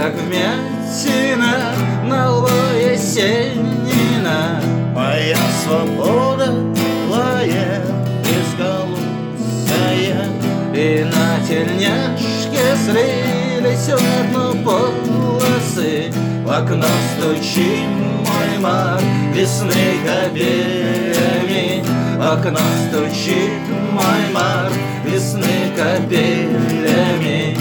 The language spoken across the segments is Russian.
как вмятина на лбу Есенина. Моя свобода лает безголосая, И на тельняшке слились в одну полосы. В окно стучит мой мар весны капелями. В окно стучит мой мар весны капелями.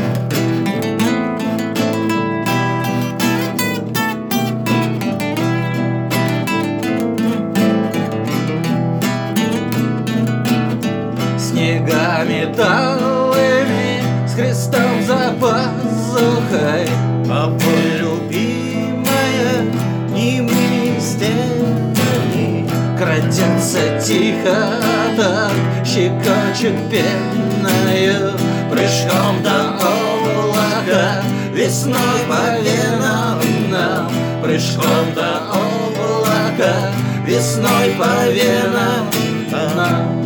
Снегами талыми, с крестом за пазухой, тобой, любимая, немыми стенами крадятся тихо так, щекочут пеною. Прыжком до облака, весной по венам нам. Прыжком до облака, весной по венам нам.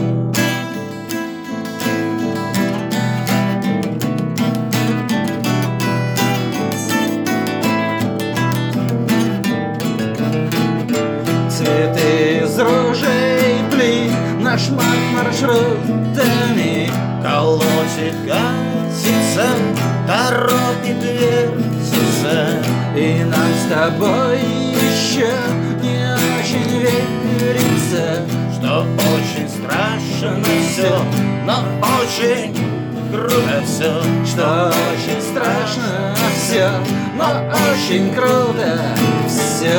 Цветы из ружей пли наш маршрутами. колотит, катится, торопит, вертится. И нам с тобой еще не очень верится, Что очень страшно все, но очень круто все. что очень страшно все, но очень круто все.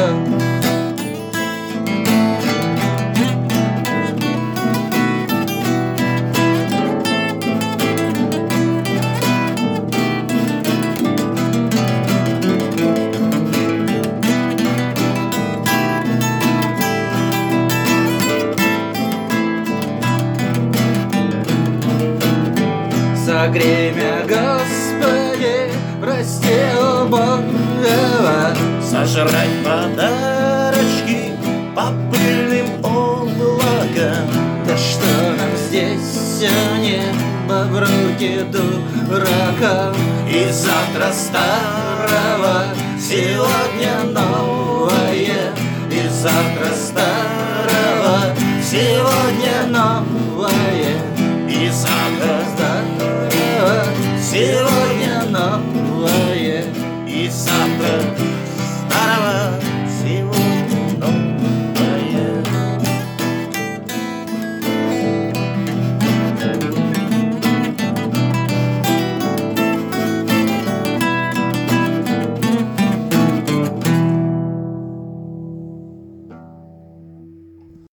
Согрей меня, Господи, прости убогого. Сожрать подарочки по пыльным облакам. Да что нам здесь, небо в руки дуракам. И завтра старого, Сегодня новое, и завтра старого, сегодня новое, и завтра старого, сегодня новое, и завтра